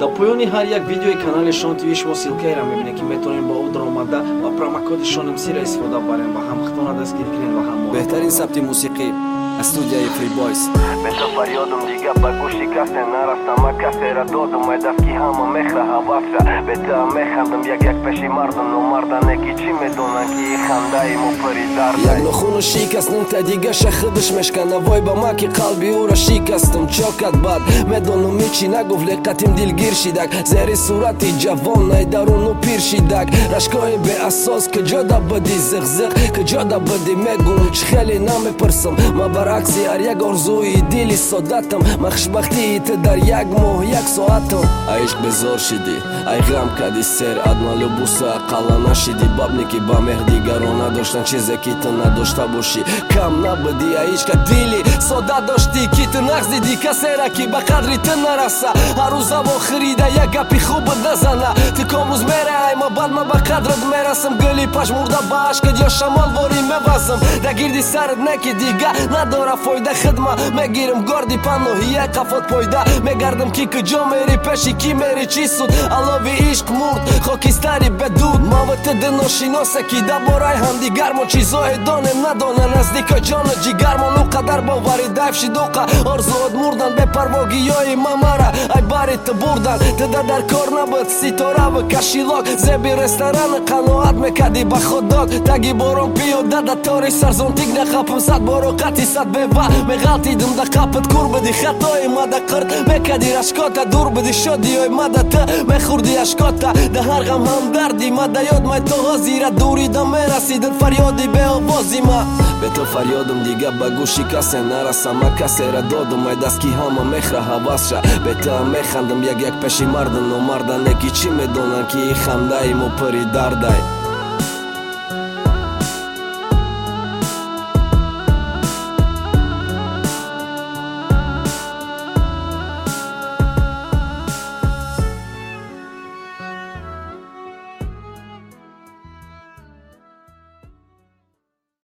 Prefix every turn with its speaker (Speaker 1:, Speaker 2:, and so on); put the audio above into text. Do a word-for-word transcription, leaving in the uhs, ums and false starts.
Speaker 1: Да појони ҳар як видеои канали Шон ти ви шмо силкаира мебине ки метонем ба удра омада ва промокоди шоним сира истифода барем ва ҳам хитона дастгир кирем ва ҳам
Speaker 2: беҳтарин сабти мусиқӣ аз студияи Free Boys.
Speaker 3: Бета фарёдум дига ба гӯши касе нарастама касера додум ай даст ки ҳама мехра ҳаваса бета механдам як як пеши мардам но мардане ки чӣ медонанд ки хандаи мо пари дарда
Speaker 2: як нохуну шикастнум та дига шахидиш мешкана вой ба ма ки қалби ӯра шикастум чокат бад медонум ичи нагуфт лекатим дилгир шидак зери сурати ҷавон ай даруну пир шидак рашкои беасос киҷо да бади зиғзиқ киҷо да бади мегум чӣ хеле намепарсам ма баръакси ҳар як орзуи дили содатам ма хушбахтии ты дар як моҳ як соатам ай ишқ безор шидӣ ай ғам кади сер адна любуса ақалла нашидӣ бабне ки ба меҳр дигарон надоштан чизе ки ты надошта бошӣ кам набудӣ ай ишқа дили сода доштӣ ки ты нағзидӣ касера ки ба қадри ты нараса ҳар рӯз авохирида як гапи хубат назана ты комуз мера ай ма бад ма ба қадрат мерасам гули пашмурда ба ашкат ё шамол вори мевазам да гирди сарат не ки дига надора фойда хидма мегирам горди паноҳи як қафот пойда мегардам ки куҷо мери пеши ки мери чӣ суд алови ишқ мурд хокистари бедуд ма ва ты диношиноса ки да бораи ҳамдигар мо чизое донем надона наздика ҷону ҷигармон ӯ қадар бовари дайф шидоқа орзуот мурдан бепарвогиёи мамара ай бари ты бурдан ты да дар кор набуд ситорави кашилок зеби ресторани қаноат мекади ба худок таги борон пиёда да тори сарзонтик нахапам сад боро қати сад бева меғалтидим да қапит кур буди хатои мада қирд мекади рашкота дур буди шодиёи мада ты мехурди ашкота да ҳар ғам ҳамдарди мада ёд май то ҳозира дурида мерасидин фарёди беовози ма бето фарёдум дига ба гӯши касе нарасам ма касера додум ай даст ки ҳама мехра ҳавасша бетаам механдам як як пеши мардам но мардане ки чӣ медонанд ки хандаи мо пири дардай